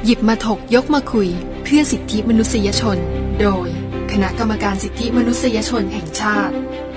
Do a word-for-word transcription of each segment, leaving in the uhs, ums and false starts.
หยิบมาถกยกมาคุยเพื่อสิทธิมนุษยชนโดยคณะกรรมการสิทธิมนุษยชนแห่งชาติ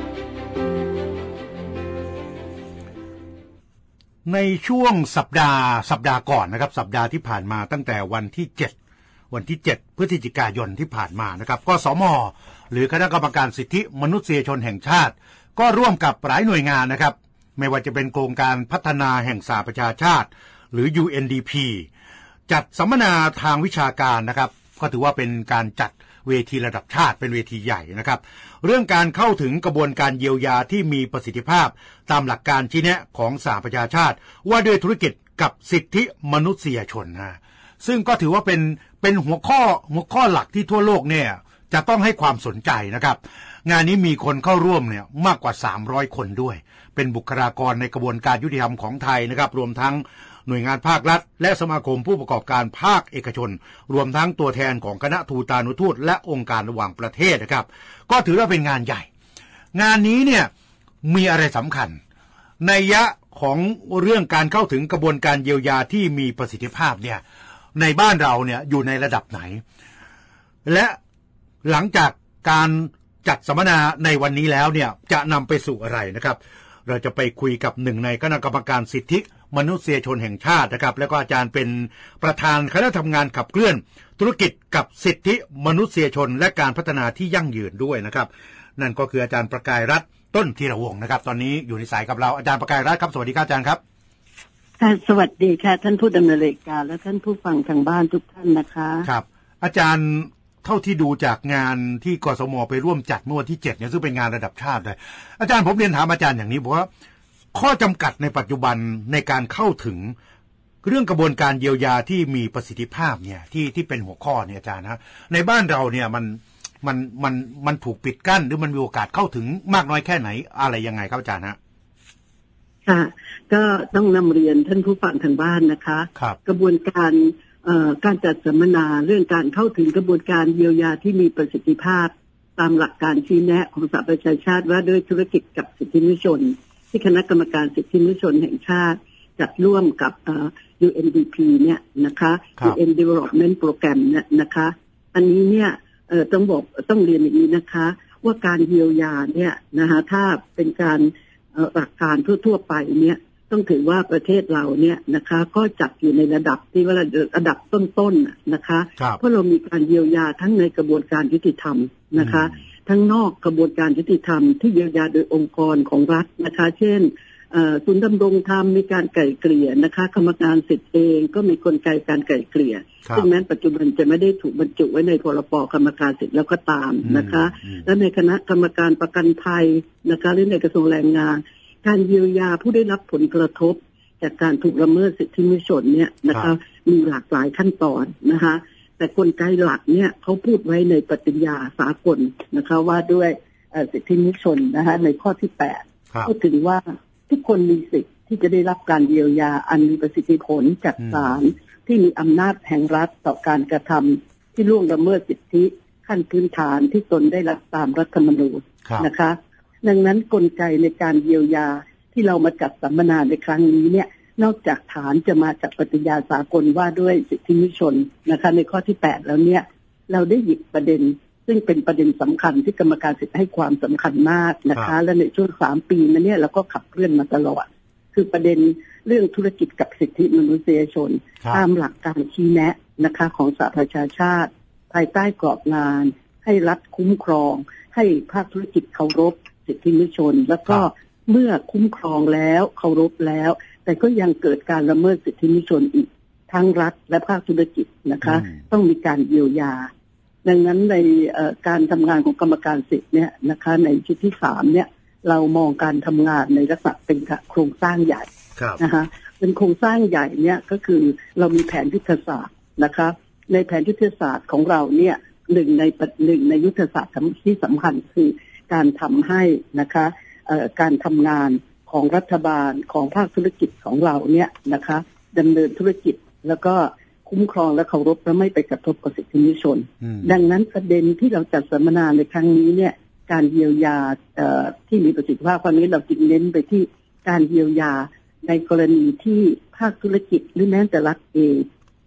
ในช่วงสัปดาห์สัปดาห์ก่อนนะครับสัปดาห์ที่ผ่านมาตั้งแต่วันที่เจ็ดวันที่เจ็ดพฤศจิกายนที่ผ่านมานะครับกสม.หรือคณะกรรมการสิทธิมนุษยชนแห่งชาติก็ร่วมกับหลายหน่วยงานนะครับไม่ว่าจะเป็นโครงการพัฒนาแห่งสหประชาชาติหรือ ยู เอ็น ดี พี จัดสัมมนาทางวิชาการนะครับก็ถือว่าเป็นการจัดเวทีระดับชาติเป็นเวทีใหญ่นะครับเรื่องการเข้าถึงกระบวนการเยียวยาที่มีประสิทธิภาพตามหลักการชี้แนะของสหประชาชาติว่าด้วยธุรกิจกับสิทธิมนุษยชนนะซึ่งก็ถือว่าเป็นเป็นหัวข้อหัวข้อหลักที่ทั่วโลกเนี่ยจะต้องให้ความสนใจนะครับงานนี้มีคนเข้าร่วมเนี่ยมากกว่าสามร้อยคนด้วยเป็นบุคลากรในกระบวนการยุติธรรมของไทยนะครับรวมทั้งหน่วยงานภาครัฐและสมาคมผู้ประกอบการภาคเอกชนรวมทั้งตัวแทนของคณะทูตานุทูตและองค์การระหว่างประเทศนะครับก็ถือว่าเป็นงานใหญ่งานนี้เนี่ยมีอะไรสำคัญนัยยะของเรื่องการเข้าถึงกระบวนการเยียวยาที่มีประสิทธิภาพเนี่ยในบ้านเราเนี่ยอยู่ในระดับไหนและหลังจากการจัดสัมมนาในวันนี้แล้วเนี่ยจะนำไปสู่อะไรนะครับเราจะไปคุยกับหนึ่งในคณะกรรมการสิทธิมนุษยชนแห่งชาตินะครับแล้วก็อาจารย์เป็นประธานคณะทำงานขับเคลื่อนธุรกิจกับสิทธิมนุษยชนและการพัฒนาที่ยั่งยืนด้วยนะครับนั่นก็คืออาจารย์ประกายรัตน์ต้นธีรวงศ์นะครับตอนนี้อยู่ในสายกับเราอาจารย์ประกายรัตน์ครับสวัสดีครับอาจารย์ครับสวัสดีค่ะท่านผู้ดำเนินรายการและท่านผู้ฟังทางบ้านทุกท่านนะคะครับอาจารย์เท่าที่ดูจากงานที่กสม.ไปร่วมจัดเมื่อวันที่เจ็ดเนี่ยซึ่งเป็นงานระดับชาติเลยอาจารย์ผมเรียนถามอาจารย์อย่างนี้บอกว่าข้อจำกัดในปัจจุบันในการเข้าถึงเรื่องกระบวนการเยียวยาที่มีประสิทธิภาพเนี่ยที่ที่เป็นหัวข้อเนี่ยอาจารย์นะในบ้านเราเนี่ยมันมันมันมันถูกปิดกั้นหรือมันมีโอกาสเข้าถึงมากน้อยแค่ไหนอะไรยังไงครับอาจารย์ฮะค่ะก็ต้องนำเรียนท่านผู้ฟังทางบ้านนะคะกระบวนการการจัดสัมมนาเรื่องการเข้าถึงกระบวนการเยียวยาที่มีประสิทธิภาพตามหลักการชี้แนะของสหประชาชาติว่าด้วยธุรกิจกับสิทธิมนุษยชนที่คณะกรรมการสิทธิมนุษยชนแห่งชาติจัดร่วมกับ ยู เอ็น ดี พี เนี่ยนะคะ ยู เอ็น Development Program เนี่ยนะคะอันนี้เนี่ยต้องบอกต้องเรียนอย่างนี้นะคะว่าการเยียวยาเนี่ยนะคะถ้าเป็นการหลักการทั่วๆไปเนี่ยต้องถือว่าประเทศเราเนี่ยนะคะก็จัดอยู่ในระดับที่ว่าระดับต้นๆนะคะเพราะเรามีการเยียวยาทั้งในกระบวนการยุติธรรมนะคะทั้งนอกกระบวนการยุติธรรมที่เยียวยาโดยองค์กรของรัฐนะคะเช่นศูนย์ดำรงธรรมมีการไกล่เกลี่ยนะคะกรรมการสิทธิ์เองก็มีกลไกการไกล่เกลี่ยซึ่งแม้ปัจจุบันจะไม่ได้ถูกบรรจุไว้ในพรบกรรมการสิทธิ์แล้วก็ตามนะคะและในคณะกรรมการประกันภัยนะคะหรือในกระทรวงแรงงานการเยียวยาผู้ได้รับผลกระทบจากการถูกละเมิดสิทธิมนุษยชนเนี่ยนะคะมีหลากหลายขั้นตอนนะคะแต่กลไกหลักเนี่ยเขาพูดไว้ในปฏิญญาสากลนะคะว่าด้วยสิทธิมนุษยชนนะคะในข้อที่แปดพูดถึงว่าทุกคนมีสิทธิ์ที่จะได้รับการเยียวยาอันมีประสิทธิผลจากศาลที่มีอำนาจแห่งรัฐต่อการกระทำที่ล่วงละเมิดสิทธิขั้นพื้นฐานที่ตนได้รับตามรัฐธรรมนูญนะคะดังนั้นกลไกในการเยียวยาที่เรามาจัดสัมมนาในครั้งนี้เนี่ยนอกจากฐานจะมาจากปฏิญญาสากลว่าด้วยสิทธิมนุษยชนนะคะในข้อที่แปดแล้วเนี่ยเราได้หยิบประเด็นซึ่งเป็นประเด็นสำคัญที่กรรมการสิทธิให้ความสำคัญมากนะคะและในช่วงสามปีมาเนี่ยเราก็ขับเคลื่อนมาตลอดคือประเด็นเรื่องธุรกิจกับสิทธิมนุษยชนตามหลักการชี้แนะนะคะของสหประชาชาติภายใต้กรอบงานให้รัฐคุ้มครองให้ภาคธุรกิจเคารพสิทธิมนุษยชนแล้วก็เมื่อคุ้มครองแล้วเคารพแล้วแต่ก็ยังเกิดการละเมิดสิทธิมนุษยชนอีกทั้งรัฐและภาคธุรกิจนะคะต้องมีการเยียวยาดังนั้นในการทำงานของกรรมการสิทธิ์เนี่ยนะคะในชุดที่สามเนี่ยเรามองการทำงานในลักษณะเป็นโครงสร้างใหญ่นะคะเป็นโครงสร้างใหญ่เนี่ยก็คือเรามีแผนยุทธศาสตร์นะคะในแผนยุทธศาสตร์ของเราเนี่ยหนึ่งในหนึ่งในยุทธศาสตร์ที่สำคัญคือการทำให้นะคะการทำงานของรัฐบาลของภาคธุรกิจของเราเนี่ยนะคะดำเนินธุรกิจแล้วก็คุ้มครองและเคารพและไม่ไปกระทบกับสิทธิมนุษยชนดังนั้นประเด็นที่เราจัดสัมมนาในครั้งนี้เนี่ยการเยียวยาที่มีประสิทธิภาพคราวนี้เราจึงเน้นไปที่การเยียวยาในกรณีที่ภาคธุรกิจหรือแม้แต่รัฐเอง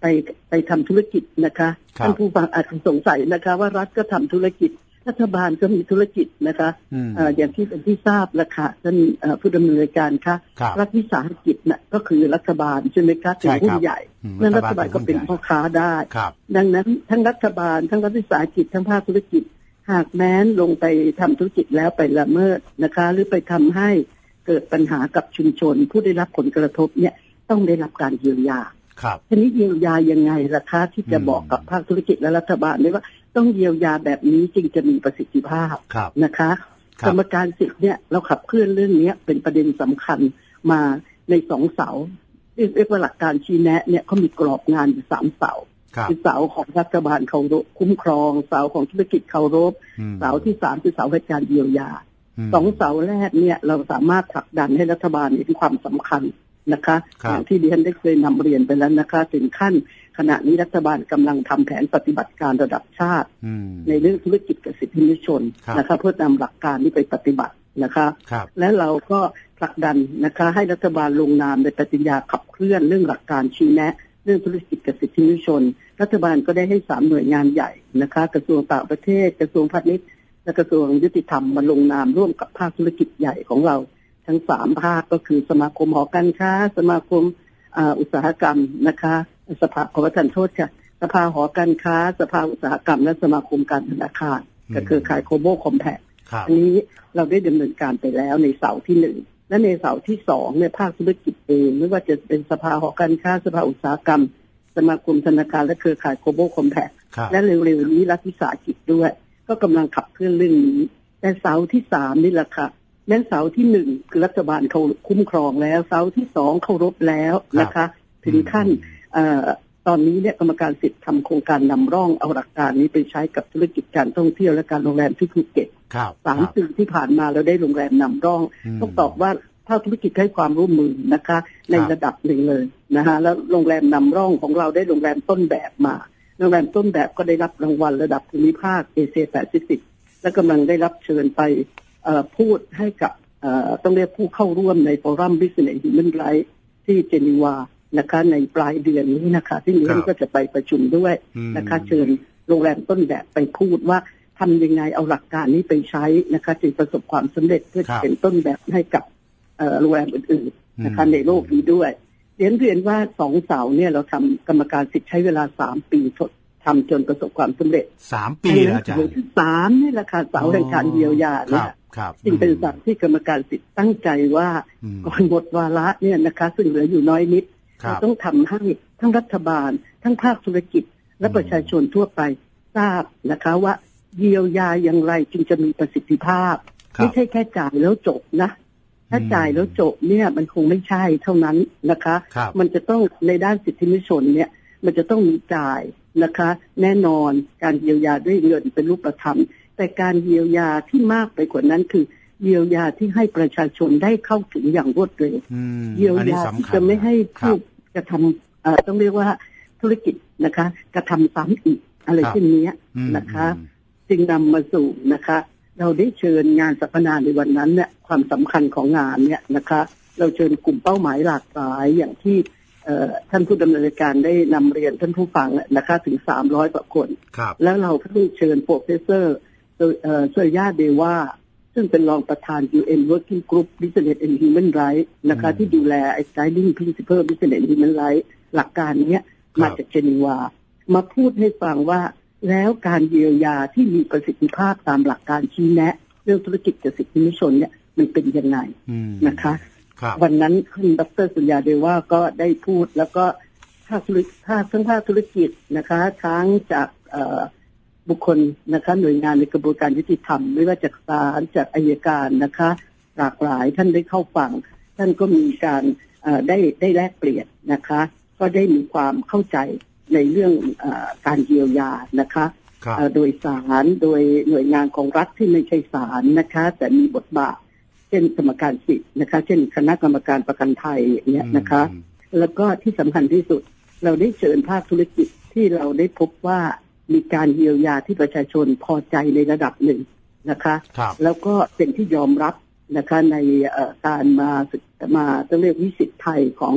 ไปไปทำธุรกิจนะคะท่านผู้ฟังอาจจะสงสัยนะคะว่ารัฐก็ทำธุรกิจรัฐบาลก็มีธุรกิจนะคะออย่างที่เป็นที่ทราบแล้วค่ะท่านผู้ดำเนินรายการค่ะรัฐวิสาหกิจน่ะก็คือรัฐบาลใช่ไหมคะเป็นหุ้นใหญ่นั่นรัฐบาลก็เป็นพ่อค้าได้ดังนั้นทั้งรัฐบาลทั้งรัฐวิสาหกิจทั้งภาคธุรกิจหากแม้นลงไปทำธุรกิจแล้วไปละเมิดนะคะหรือไปทำให้เกิดปัญหากับชุมชนผู้ได้รับผลกระทบเนี่ยต้องได้รับการเยียวยาทีนี้เยียวยายังไงล่ะคะที่จะบอกกับภาคธุรกิจและรัฐบาลเลยว่าต้องเยียวยาแบบนี้จึงจะมีประสิทธิภาพนะคะกรรมการสิทธิ์เนี่ยเราขับเคลื่อนเรื่องนี้เป็นประเด็นสำคัญมาในสองเสาเรียกว่าหลักการชี้แนะเนี่ยเขามีกรอบงานอยู่สามเสาคือเสาของรัฐบาลเคารพคุ้มครองเสาของธุรกิจเคารพเสาที่สามคือเสาในการเยียวยาสองเสาแรกเนี่ยเราสามารถผลักดันให้รัฐบาลมีความสำคัญนะคะอย่างที่ดิฉันได้เคยนำเรียนไปแล้วนะคะถึงขั้นขณะนี้รัฐบาลกำลังทำแผนปฏิบัติการระดับชาติในเรื่องธุรกิจกับสิทธิมนุษยชนนะคะเพื่อนำหลักการนี้ไปปฏิบัตินะคะและเราก็ผลักดันนะคะให้รัฐบาลลงนามในปฏิญญาขับเคลื่อนเรื่องหลักการชี้แนะเรื่องธุรกิจกับสิทธิมนุษยชนรัฐบาลก็ได้ให้สามหน่วยงานใหญ่นะคะกระทรวงต่างประเทศกระทรวงพาณิชย์และกระทรวงยุติธรรมมาลงนามร่วมกับภาคธุรกิจใหญ่ของเราทั้งสามภาคก็คือสมาคมหอการค้าสมาคมอุตสาหกรรมนะคะสภาขอประทานโทษค่ะสภาหอการค้าสภาอุตสาหกรรมและสมาคมการธนาคารก็คือขายโคโบคอมแพคอันนี้เราได้ดำเนินการไปแล้วในเสาที่หนึ่งและในเสาที่สองในภาคธุรกิจเองไม่ว่าจะเป็นสภาหอการค้าสภาอุตสาหกรรมสมาคมธนาคารและเครือข่ายโคโบคอมแพคและเร็วๆนี้รัฐวิสาหกิจด้วยก็กำลังขับเคลื่อนเรื่องนี้แต่เสาที่สามนี่แหละค่ะแม้เสาที่หนึ่งคือรัฐบาลเขาคุ้มครองแล้วเสาที่สองเคารพแล้วนะคะถึงขั้นตอนนี้เนี่ยกรรมการสิทธิ์ทำโครงการนำร่องเอาหลักการนี้ไปใช้กับธุรกิจการท่องเที่ยวและการโรงแรมที่ภูเก็ตสามปีที่ผ่านมาเราได้โรงแรมนำร่องต้องตอบว่าภาคธุรกิจให้ความร่วมมือนะคะในระดับหนึ่งเลยนะคะแล้วโรงแรมนำร่องของเราได้โรงแรมต้นแบบมาโรงแรมต้นแบบก็ได้รับรางวัลระดับภูมิภาคเอเชียแปซิฟิกและกำลังได้รับเชิญไปพูดให้กับต้องเรียกผู้เข้าร่วมในโฟรัม Business Human Rights ที่เจนีวานะคะในปลายเดือนนี้นะคะที่นี้ก็จะไปประชุมด้วยนะคะเชิญโรงแรมต้นแบบไปพูดว่าทำยังไงเอาหลักการนี้ไปใช้นะคะจึงประสบความสำเร็จเพื่อเป็นต้นแบบให้กับโรงแรมอื่นๆนะคะในโลกนี้ด้วยเรียนเรียนว่าสองเสาเนี่ยเราทำกรรมการสิทธิ์ใช้เวลาสามปีทำจนประสบความสำเร็จสามปีแล้วอาจารย์ที่สามนี่แหละค่ะเสาแห่งการเยียวยาเนี่ยจึงเป็นเสาที่กรรมการสิทธิ์ตั้งใจว่าก่อนหมดวาระเนี่ยนะคะซึ่งเหลืออยู่น้อยนิดต้องทำให้ทั้งรัฐบาลทั้งภาคธุรกิจและประชาชนทั่วไปทราบนะคะว่าเยียวยาอย่างไรจึงจะมีประสิทธิภาพไม่ใช่แค่จ่ายแล้วจบนะถ้าจ่ายแล้วจบเนี่ยมันคงไม่ใช่เท่านั้นนะคะมันจะต้องในด้านสิทธิมนุษยชนเนี่ยมันจะต้องมีจ่ายนะคะแน่นอนการเยียวยาด้วยเงินเป็นรูปธรรมแต่การเยียวยาที่มากไปกว่านั้นคือเยียวยาที่ให้ประชาชนได้เข้าถึงอย่างรวดเร็วเยียวยาที่จะไม่ให้ผู้กระทำต้องเรียกว่าธุรกิจนะคะกระทำซ้ำอีกอะไรเช่นนี้นะคะจึงนำมาสู่นะคะเราได้เชิญงานสัมมนาในวันนั้นเนี่ยความสำคัญของงานเนี่ยนะคะเราเชิญกลุ่มเป้าหมายหลากหลายอย่างที่ท่านผู้ดำเนินการได้นำเรียนท่านผู้ฟังนะคะถึงสามร้อยกว่าคนแล้วเราก็ได้เชิญโปรเฟสเซอร์เซอร์ยาเดวาซึ่งเป็นรองประธาน ยู เอ็น Working Group Business and Human Rights นะคะที่ดูแล Guiding Principle Business and Human Rights หลักการนี้มาจากเจนีวามาพูดให้ฟังว่าแล้วการเยียวยาที่มีประสิทธิภาพตามหลักการชี้แนะเรื่องธุรกิจกับสิทธิมนุษยชนเนี่ยมันเป็นยังไงนะคะวันนั้นคุณดร.สุญญาเดวาก็ได้พูดแล้วก็ภาคธุรกิจทั้งภาคธุรกิจนะคะทั้งจากบุคคลนะคะหน่วยงานในกระบวนการยุติธรรมไม่ว่าจากศาลจากอัยการนะคะหลากหลายท่านได้เข้าฟังท่านก็มีการได้ได้แลกเปลี่ยนนะคะก็ได้มีความเข้าใจในเรื่องการเยียวยานะคะโดยศาลโดยหน่วยงานของรัฐที่ไม่ใช่ศาลนะคะแต่มีบทบาทเช่นกรรมการสิทธิ์นะคะเช่นคณะกรรมการประกันภัยเนี่ยนะคะแล้วก็ที่สำคัญที่สุดเราได้เชิญภาคธุรกิจที่เราได้พบว่ามีการเยียวยาที่ประชาชนพอใจในระดับหนึ่งนะคะแล้วก็เป็นที่ยอมรับนะคะในการมามาต้องเรียกวิสิตไทยของ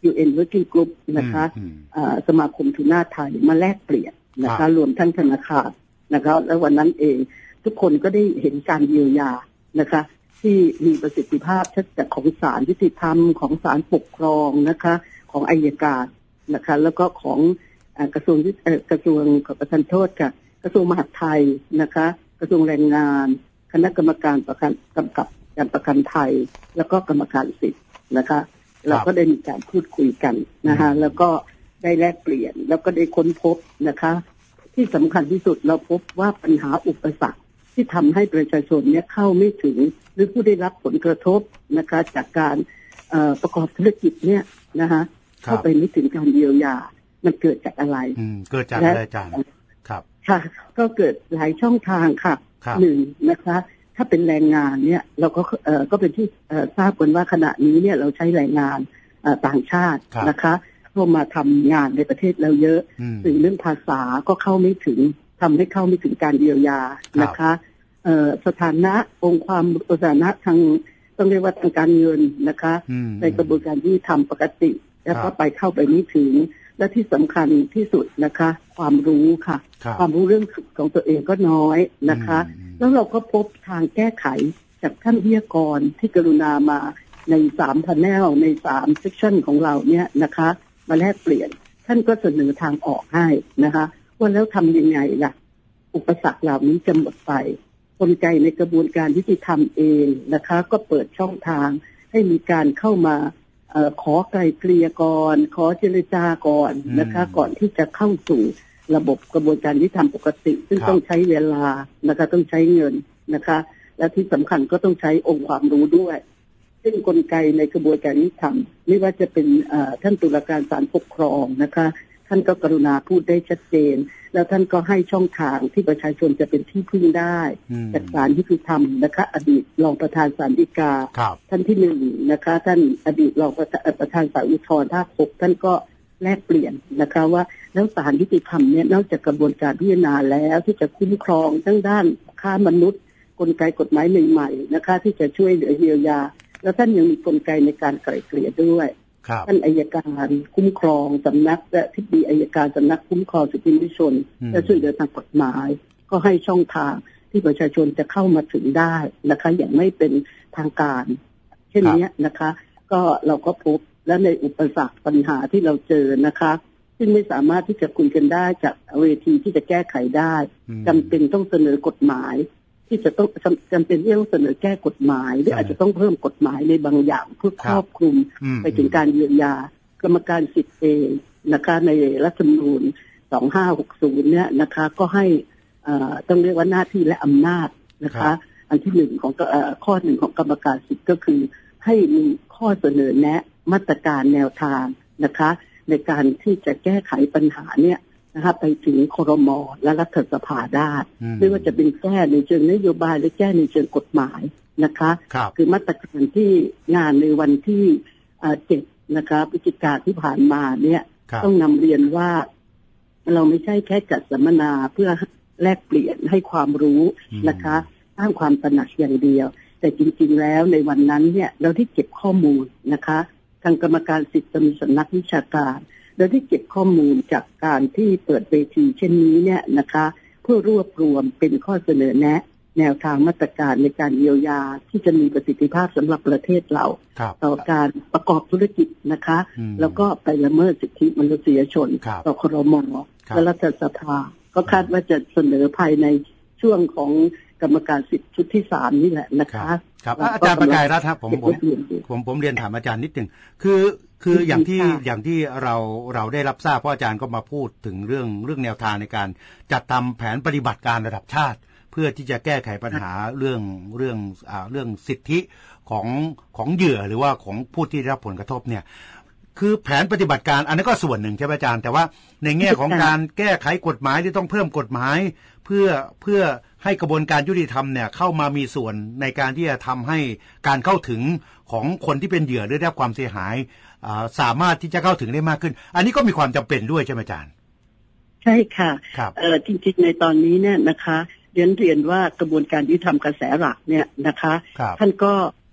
ยู เอ็น Working Group นะคะสมาคมทูน่าไทยมาแลกเปลี่ยนนะคะรวมทั้งธนาคารนะคะแล้ววันนั้นเองทุกคนก็ได้เห็นการเยียวยานะคะที่มีประสิทธิภาพชัดจากของศาลยุติธรรมของศาลปกครองนะคะของอัยการนะคะแล้วก็ของกระทรวงกระทรวงขอประทานโทษค่ะกระทรวงมหาดไทยนะคะกระทรวงแรงงานคณะกรรมการประกันกำกับการประกันภัยแล้วก็กรรมการสิทธิ์นะคะเราก็ได้มีการพูดคุยกันนะคะแล้วก็ได้แลกเปลี่ยนแล้วก็ได้ค้นพบนะคะที่สำคัญที่สุดเราพบว่าปัญหาอุปสรรคที่ทำให้ประชาชนเนี่ยเข้าไม่ถึงหรือผู้ได้รับผลกระทบนะคะจากการประกอบธุรกิจเนี่ยนะคะเข้าไปไม่ถึงการเยียวยามันเกิดจากอะไรเกิดจากอะไรอาจารย์ครับค่ะก็เกิดหลายช่องทางค่ะหนึ่งนะคะถ้าเป็นแรงงานเนี่ยเราก็เอ่อก็เป็นที่ทราบกันว่าขณะนี้เนี่ยเราใช้แรงงานต่างชาตินะคะเข้ามาทำงานในประเทศเราเยอะถึงเรื่องภาษาก็เข้าไม่ถึงทำให้เข้าไม่ถึงการเยียวยานะคะสถานะองค์ความสถานะทางต้องเรียกว่าทางการเงินนะคะในกระบวนการที่ทำปกติแล้วก็ไปเข้าไปไม่ถึงและที่สำคัญที่สุดนะคะความรู้ค่ะความรู้เรื่องสุขของตัวเองก็น้อยนะคะแล้วเราก็พบทางแก้ไขจากท่านวิทยากรที่กรุณามาในสามพาเนลในสามเซกชันของเราเนี่ยนะคะมาแลกเปลี่ยนท่านก็เสนอทางออกให้นะคะว่าแล้วทำยังไงล่ะอุปสรรคเหล่านี้จะหมดไปกลไกในกระบวนการยุติธรรมเองนะคะก็เปิดช่องทางให้มีการเข้ามาเอ่อขอไกลเกลี่ยก่อนขอเจรจาก่อนนะคะก่อนที่จะเข้าสู่ระบบกระบวนการยุติธรรมปกติซึ่งต้องใช้เวลานะคะต้องใช้เงินนะคะและที่สำคัญก็ต้องใช้องค์ความรู้ด้วยซึ่งกลไกในกระบวนการยุติธรรมไม่ว่าจะเป็นท่านตุลาการศาลปกครองนะคะท่านก็กรุณาพูดได้ชัดเจนแล้วท่านก็ให้ช่องทางที่ประชาชนจะเป็นที่พึ่งได้จากศาลยุติธรรมนะคะอดีตรองประธานศาลฎีกาท่านที่หนึ่งนะคะท่านอดีตรองประธานศาลอุทธรณ์ภาคหกท่านก็แลกเปลี่ยนนะคะว่าแล้วศาลยุติธรรมเนี่ยนอกจากกระบวนการพิจารณาแล้วที่จะคุ้มครองทั้งด้านค้ามนุษย์กลไกกฎหมายใหม่ๆนะคะที่จะช่วยเหลือเยียวยาแล้วท่านยังมีกลไกในการไกล่เกลี่ยด้วยท่านอัยการคุ้มครองสำนักและทิบดีอัยการสำนักคุ้มครองสิทธิมนุษยชนและช่วยเหลือทางกฎหมายก็ให้ช่องทางที่ประชาชนจะเข้ามาถึงได้นะคะอย่างไม่เป็นทางการเช่นนี้นะคะก็เราก็พบและในอุปสรรคปัญหาที่เราเจอนะคะซึ่งไม่สามารถที่จะคุยกันได้จากเวทีที่จะแก้ไขได้จำเป็นต้องเสนอกฎหมายที่จะต้องจำเป็นที่ต้องเสนอแก้กฎหมายหรืออาจจะต้องเพิ่มกฎหมายในบางอย่างเพื่อครอบคลุมไปถึงการเยียวยากรรมการสิทธิ์เองนะคะในรัฐธรรมนูญสองห้าหกศูนย์เนี่ยนะคะก็ให้ต้องเรียกว่าหน้าที่และอำนาจนะคะอันที่หนึ่งของข้อหนึ่งของกรรมการสิทธิ์ก็คือให้มีข้อเสนอแนะมาตรการแนวทางนะคะในการที่จะแก้ไขปัญหาเนี่ยนะคะไปถึงครม.และรัฐสภาได้ไม่ว่าจะเป็นแก้ในเชิงนโยบายหรือแก้ในเชิงกฎหมายนะคะคือมาตรการที่งานในวันที่เจ็ดนะคะพฤศจิกายนที่ผ่านมาเนี่ยต้องนำเรียนว่าเราไม่ใช่แค่จัดสัมมนาเพื่อแลกเปลี่ยนให้ความรู้นะคะสร้างความตระหนักอย่างเดียวแต่จริงๆแล้วในวันนั้นเนี่ยเราที่เก็บข้อมูลนะคะทางกรรมการสิทธิ์มีสำนักวิชาการโดยที่เก็บข้อมูลจากการที่เปิดเวทีเช่นนี้เนี่ยนะคะเพื่อรวบรวมเป็นข้อเสนอแนะแนวทางมาตรการในการเยียวยาที่จะมีประสิทธิภาพสำหรับประเทศเราต่อการประกอบธุรกิจนะคะแล้วก็ไปละเมิดสิทธิมนุษยชนต่อครม.และรัฐสภาก็คาดว่าจะเสนอภายในช่วงของกรรมการสิทธิชุดที่สามนี่แหละนะคะครับอาจารย์ประกายรัฐครับผมผมผมผมเรียนถามอาจารย์นิดหนึ่งคือคืออย่างที่อย่างที่เราเราได้รับทราบเพราะอาจารย์ก็มาพูดถึงเรื่องเรื่องแนวทางในการจัดทำแผนปฏิบัติการระดับชาติเพื่อที่จะแก้ไขปัญหาเรื่องเรื่องอ่าเรื่องสิทธิของของเหยื่อหรือว่าของผู้ที่ได้รับผลกระทบเนี่ยคือแผนปฏิบัติการอันนั้นก็ส่วนหนึ่งใช่ไหมอาจารย์แต่ว่าในแง่ของการแก้ไขกฎหมายที่ต้องเพิ่มกฎหมายเพื่อเพื่อให้กระบวนการยุติธรรมเนี่ยเข้ามามีส่วนในการที่จะทำให้การเข้าถึงของคนที่เป็นเหยื่อได้รับความเสียหายสามารถที่จะเข้าถึงได้มากขึ้นอันนี้ก็มีความจำเป็นด้วยใช่ไหมอาจารย์ใช่ค่ะเออจริงๆในตอนนี้เนี่ยนะคะเรียนเรียนว่ากระบวนการยุติธรรมกระแสหลักเนี่ยนะคะท่านก็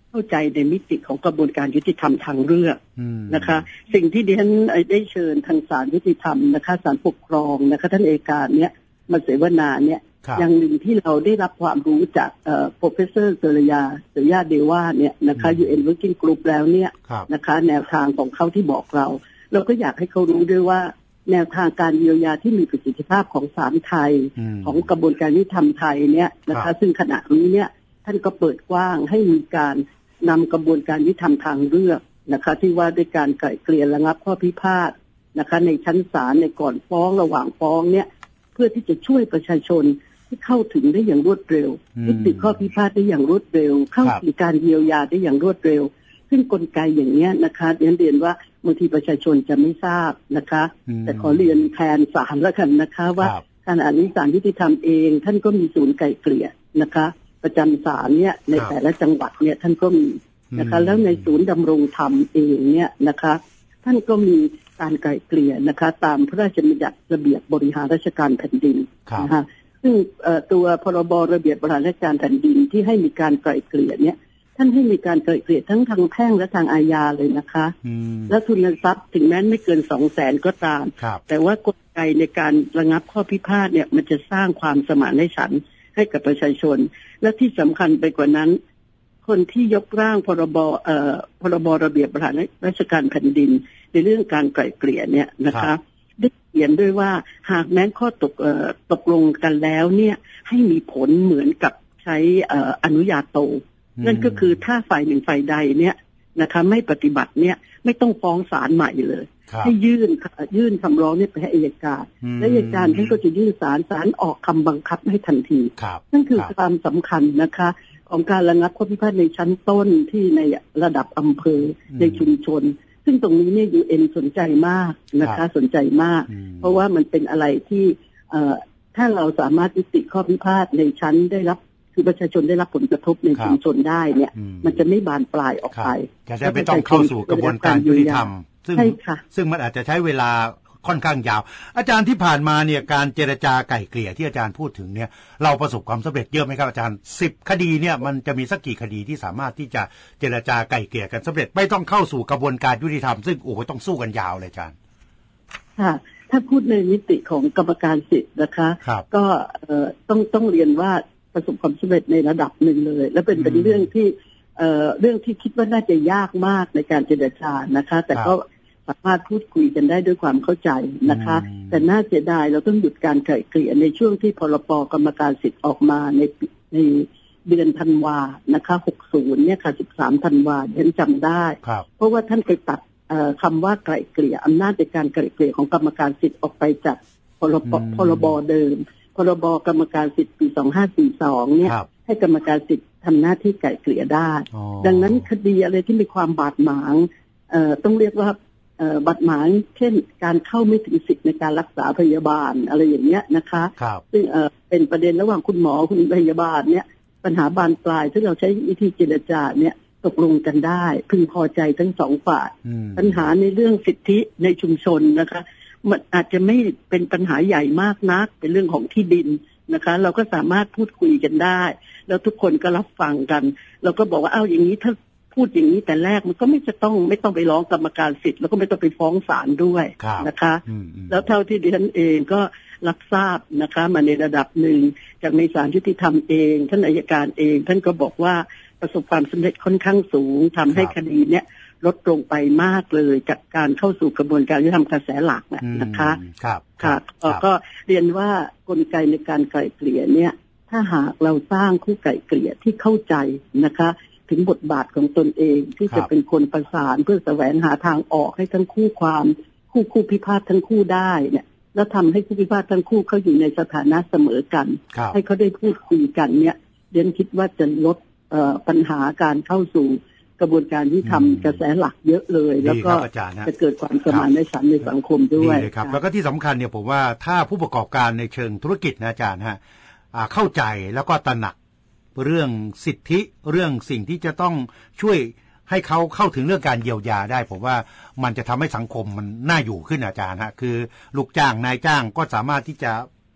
เข้าใจในมิติของกระบวนการยุติธรรมทางเลือกนะคะสิ่งที่ดิฉันได้เชิญทางศาลยุติธรรมนะคะศาลปกครองนะคะท่านอัยการเนี่ยมาเสวนาเนี่ยอย่างหนึ่งที่เราได้รับความรู้จากเอ่อ Professor เซรยาเซรยาเดวาเนี่ยนะคะ ยู เอ็น Working Group แล้วเนี่ยนะคะแนวทางของเขาที่บอกเราเราก็อยากให้เขารู้ด้วยว่าแนวทางการเยียวยาที่มีประสิทธิภาพของศาลไทยของกระบวนการยุติธรรมไทยเนี่ยนะคะซึ่งขณะนี้เนี่ยท่านก็เปิดกว้างให้มีการนำกระบวนการยุติธรรมทางเลือกนะคะที่ว่าด้วยการไกล่เกลี่ยระงับข้อพิพาทนะคะในชั้นศาลในก่อนฟ้องระหว่างฟ้องเนี่ยเพื่อที่จะช่วยประชาชนที่เข้าถึงได้อย่างรวดเร็วยุติข้อพิพาทได้อย่างรวดเร็วเข้าถึงการเยียวยาได้อย่างรวดเร็วซึ่งกลไกอย่างนี้นะคะเรียนเรียนว่าบางทีประชาชนจะไม่ทราบนะคะแต่ขอเรียนแทนศาลแล้วกันนะคะว่าขณะนี้ศาลยุติธรรมเองท่านก็มีศูนย์ไกล่เกลี่ยนะคะประจำศาลเนี่ยในแต่ละจังหวัดเนี่ยท่านก็มีนะคะแล้วในศูนย์ดำรงธรรมเองเนี่ยนะคะท่านก็มีการไกล่เกลี่ยนะคะตามพระราชบัญญัติระเบียบบริหารราชการแผ่นดินนะคะซึ่งตัวพรบระเบียบบริหารราชการแผ่นดินที่ให้มีการไกล่เกลี่ยเนี่ยท่านให้มีการไกล่เกลี่ยทั้งทางแพ่งและทางอาญาเลยนะคะและทุนทรัพย์ถึงแม้ไม่เกินสองแสนก็ตามแต่ว่ากลไกในการระงับข้อพิพาทเนี่ยมันจะสร้างความสมานฉันท์ให้กับประชาชนและที่สำคัญไปกว่านั้นคนที่ยกร่างพรบเอ่อพรบระเบียบบริหารราชการแผ่นดินในเรื่องการไกล่เกลี่ยเนี่ยนะคะได้เขียนด้วยว่าหากแม้ข้อตกเอ่อตกลงกันแล้วเนี่ยให้มีผลเหมือนกับใช้เอ่ออนุญาโตนั่นก็คือถ้าฝ่ายหนึ่งฝ่ายใดเนี่ยนะคะไม่ปฏิบัติเนี่ยไม่ต้องฟ้องศาลใหม่เลยให้ยื่นยื่นคำร้องเนี่ยไปให้อัยการและอัยการท่านก็จะยื่นศาลศาลออกคำบังคับให้ทันทีนั่นคือความสำคัญนะคะของการระงับข้อพิพาทในชั้นต้นที่ในระดับอำเภอในชุมชนซึ่งตรงนี้เนี่ย ยู เอ็น สนใจมากนะคะสนใจมากเพราะว่ามันเป็นอะไรที่ถ้าเราสามารถยุติข้อพิพาทในชั้นได้รับคือประชาชนได้รับผลกระทบในชุมชนได้เนี่ยมันจะไม่บานปลายออกไปจะได้ไม่ต้องเข้าสู่กระบวนการยุติธรรมซึ่งซึ่งมันอาจจะใช้เวลาค่อนข้างยาวอาจารย์ที่ผ่านมาเนี่ยการเจรจาไกล่เกลี่ยที่อาจารย์พูดถึงเนี่ยเราประสบความสำเร็จเยอะไหมครับอาจารย์สิบคดีเนี่ยมันจะมีสักกี่คดีที่สามารถที่จะเจรจาไกล่เกลี่ยกันสำเร็จไม่ต้องเข้าสู่กระบวนการยุติธรรมซึ่งโอ้โหต้องสู้กันยาวเลยอาจารย์ค่ะถ้าพูดในมิติของกรรมการสิทธิ์นะคะก็ต้องต้องเรียนว่าประสบความสำเร็จในระดับหนึ่งเลยและเป็นเป็นเรื่องที่เอ่อเรื่องที่คิดว่าน่าจะยากมากในการเจรจานะคะแต่ก็สามารถพูดคุยกันได้ด้วยความเข้าใจนะคะแต่น่าเสียดายเราต้องหยุดการไกล่เกลี่ยในช่วงที่พรบกรรมการสิทธิ์ออกมาในในเดือนธันวานะคะหกสิบเนี่ยค่ะสิบสามธันวาฉันจำได้เพราะว่าท่านไปตัดคำว่าไกล่เกลี่ยอำนาจในการไกล่เกลี่ยของกรรมการสิทธิ์ออกไปจากพรบพรบเดิมพรบกรรมการสิทธิ์ปีสองพันห้าร้อยสี่สิบสองเนี่ยให้กรรมการสิทธิ์ทำหน้าที่ไกล่เกลี่ยได้ดังนั้นคดีอะไรที่มีความบาดหมางเอ่อต้องเรียกว่าเอ่อบาดหมางเช่นการเข้าไม่ถึงสิทธิ์ในการรักษาพยาบาลอะไรอย่างเงี้ยนะคะซึ่งเอ่อเป็นประเด็นระหว่างคุณหมอคุณพยาบาลเนี่ยปัญหาบานปลายที่เราใช้วิธีเจรจาเนี่ยตกลงกันได้พึงพอใจทั้งสองฝ่ายปัญหาในเรื่องสิทธิในชุมชนนะคะมันอาจจะไม่เป็นปัญหาใหญ่มากนักเป็นเรื่องของที่ดินนะคะเราก็สามารถพูดคุยกันได้แล้วทุกคนก็รับฟังกันเราก็บอกว่าเอ้าอย่างนี้ถ้าพูดอย่างนี้แต่แรกมันก็ไม่จะต้องไม่ต้องไปร้องกรรมการสิทธิ์แล้วก็ไม่ต้องไปฟ้องศาลด้วยนะคะแล้วเท่าที่ดิฉันเองก็รับทราบนะคะมาในระดับหนึ่งจากในศาลยุติธรรมเองท่านอัยการเองท่านก็บอกว่าประสบความสำเร็จค่อนข้างสูงทำให้คดีเนี้ยลดลงไปมากเลยจากการเข้าสู่กระบวนการยุติธรรมกระแสหลักนะคะครับค่ะก็เรียนว่ากลไกในการไกล่เกลี่ยเนี่ยถ้าหากเราสร้างคู่ไกล่เกลี่ยที่เข้าใจนะคะถึงบทบาทของตนเองที่จะเป็นคนประสานเพื่อแสวงหาทางออกให้ทั้งคู่ความคู่คู่พิพาททั้งคู่ได้เนี่ยแล้วทำให้คู่พิพาททั้งคู่เขาอยู่ในสถานะเสมอกันให้เขาได้พูดคุยกันเนี่ยเรียนคิดว่าจะลดปัญหาการเข้าสู่กระบวนการที่ทำกระแสหลักเยอะเลยแล้วก็จะเกิดความสมานฉันท์ในสังคมด้วยครับแล้วก็ที่สำคัญเนี่ยผมว่าถ้าผู้ประกอบการในเชิงธุรกิจนะอาจารย์ฮะเข้าใจแล้วก็ตระหนักเรื่องสิทธิเรื่องสิ่งที่จะต้องช่วยให้เขาเข้าถึงเรื่องการเยียวยาได้ผมว่ามันจะทำให้สังคมมันน่าอยู่ขึ้นอาจารย์ฮะคือลูกจ้างนายจ้างก็สามารถที่จะ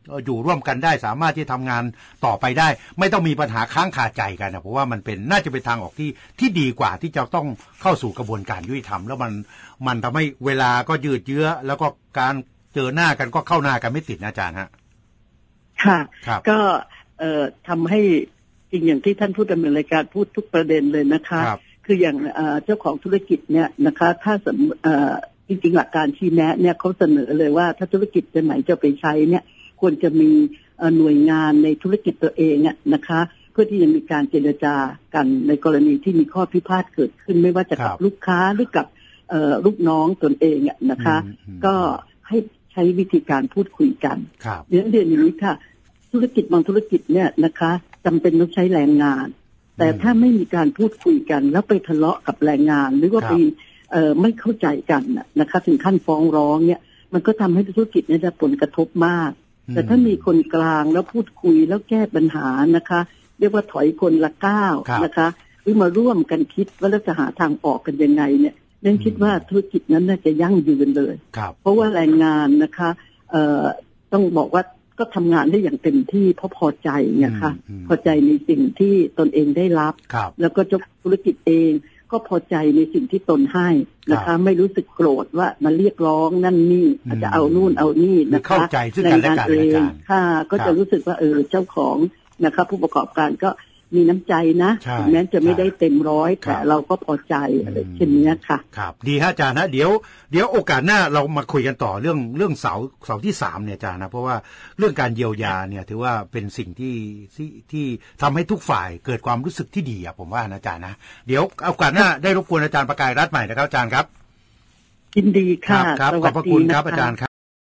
อยู่ร่วมกันได้สามารถที่ทำงานต่อไปได้ไม่ต้องมีปัญหาค้างคาใจกันนะเพราะว่ามันเป็นน่าจะเป็นทางออกที่ที่ดีกว่าที่จะต้องเข้าสู่กระบวนการยุติธรรมแล้วมันมันทำให้เวลาก็ยืดเยื้อแล้วก็การเจอหน้ากันก็เข้าหน้ากันไม่ติดนะอาจารย์ฮะค่ะก็เอ่อทำให้จริงอย่างที่ท่านผู้ดำเนินรายการพูดทุกประเด็นเลยนะคะคืออย่างเจ้าของธุรกิจเนี่ยนะคะถ้าสมจริงๆหลักการชี้แนะเนี่ยเขาเสนอเลยว่าถ้าธุรกิจจะไหนจะไปใช้เนี่ยควรจะมีหน่วยงานในธุรกิจตัวเองนะคะเพื่อที่จะมีการเจรจากันในกรณีที่มีข้อพิพาทเกิดขึ้นไม่ว่าจะกับลูกค้าหรือกับลูกน้องตนเองนะคะก็ให้ใช้วิธีการพูดคุยกันเรื่องเดือนนี้ค่ะธุรกิจบางธุรกิจเนี่ยนะคะจำเป็นต้องใช้แรงงานแต่ถ้าไม่มีการพูดคุยกันแล้วไปทะเลาะกับแรงงานหรือว่าไปเอ่อไม่เข้าใจกันนะคะถึงขั้นฟ้องร้องเนี่ยมันก็ทำให้ธุรกิจเนี่ยได้ผลกระทบมากแต่ถ้ามีคนกลางแล้วพูดคุยแล้วแก้ปัญหานะคะเรียกว่าถอยคนละก้าวนะคะหรือมาร่วมกันคิดว่าเราจะหาทางออกกันยังไงเนี่ยนั่นคิดว่าธุรกิจนั้นน่าจะยั่งยืนเลยเพราะว่าแรงงานนะคะเอ่อต้องบอกว่าก็ทำงานได้อย่างเต็มที่เพราะพอใจนะคะพอใจในสิ่งที่ตนเองได้รับแล้วก็เจ้าธุรกิจเองก็พอใจในสิ่งที่ตนให้นะคะไม่รู้สึกโกรธว่ามาเรียกร้องนั่นนี่อาจจะเอานู่นเอานี่นะคะเข้าใจซึ่งกันและกันเองค่ะก็จะรู้สึกว่าเออเจ้าของนะคะผู้ประกอบการก็มีน้ำใจนะแม้จะไม่ได้เต็มร้อยแต่เราก็พอใจอะไรเช่นนี้ค่ะครับดีฮะอาจารย์นะเดี๋ยวเดี๋ยวโอกาสหน้าเรามาคุยกันต่อเรื่องเรื่องเสาเสาที่สามเนี่ยอาจารย์นะเพราะว่าเรื่องการเยียวยาเนี่ยถือว่าเป็นสิ่งที่ที่ที่ทำให้ทุกฝ่ายเกิดความรู้สึกที่ดีอะผมว่านะอาจารย์นะเดี๋ยวโอกาสหน้าได้รบกวนอาจารย์ประกายรัตน์ใหม่นะครับอาจารย์ครับยินดีค่ะครับขอบพระคุณครับอาจารย์ครับ